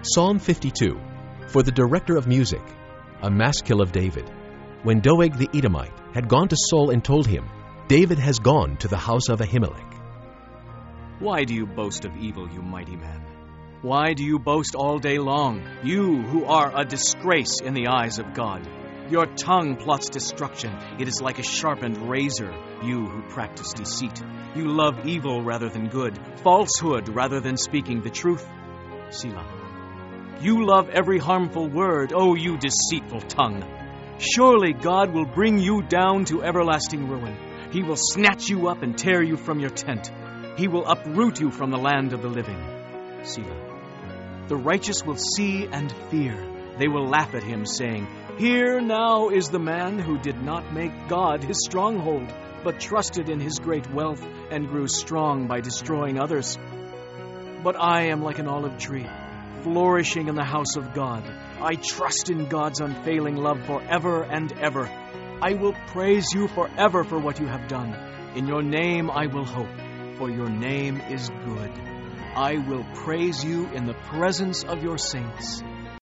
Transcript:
Psalm 52, for the director of music, a maskil of David. When Doeg the Edomite had gone to Saul and told him, David has gone to the house of Ahimelech. Why do you boast of evil, you mighty man? Why do you boast all day long, you who are a disgrace in the eyes of God? Your tongue plots destruction. It is like a sharpened razor, you who practice deceit. You love evil rather than good, falsehood rather than speaking the truth. Selah. You love every harmful word, O you deceitful tongue. Surely God will bring you down to everlasting ruin. He will snatch you up and tear you from your tent. He will uproot you from the land of the living. Selah. The righteous will see and fear. They will laugh at him, saying, Here now is the man who did not make God his stronghold, but trusted in his great wealth and grew strong by destroying others. But I am like an olive tree, flourishing in the house of God. I trust in God's unfailing love forever and ever. I will praise you forever for what you have done. In your name I will hope, for your name is good. I will praise you in the presence of your saints.